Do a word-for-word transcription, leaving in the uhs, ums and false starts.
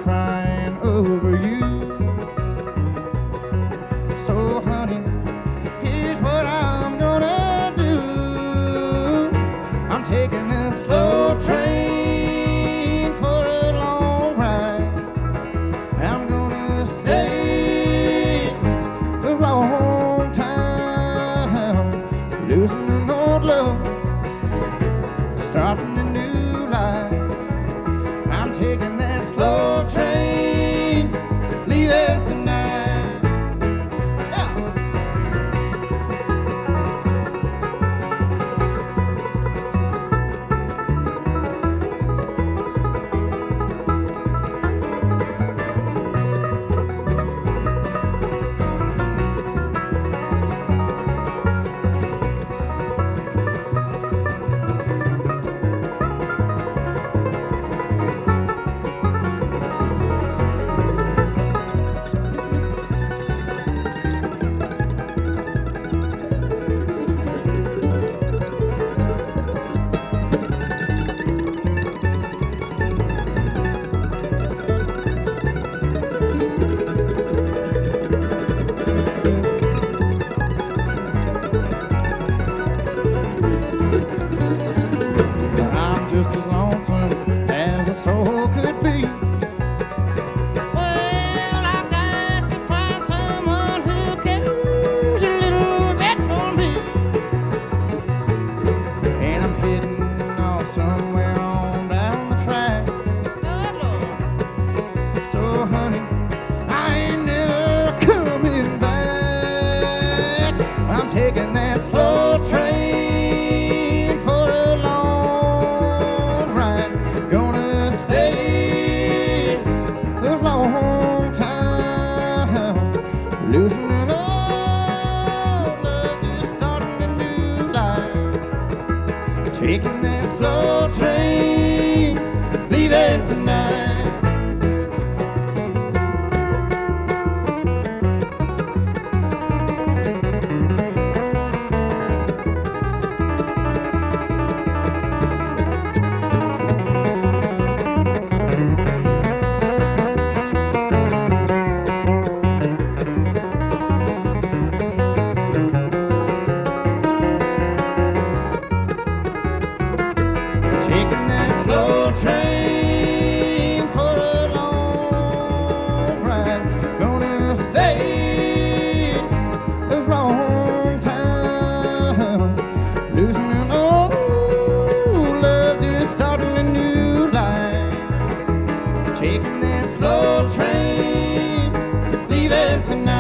crying over you. So honey, here's what I'm gonna do. I'm taking this slow train for a long ride. I'm gonna stay a long time, losing an old love, starting a new life. I'm taking that slow train, leaving tonight. Just as lonesome as a soul could be. Well, I've got to find someone who cares a little bit for me. And I'm heading off somewhere on down the track. Oh, Lord. So, honey, I ain't never coming back. I'm taking that slow train for a long losing an old love, just starting a new life. Taking that slow train, leaving tonight. Taking that slow train for a long ride. Gonna stay a long time, losing an old love, just starting a new life. Taking that slow train, leaving tonight.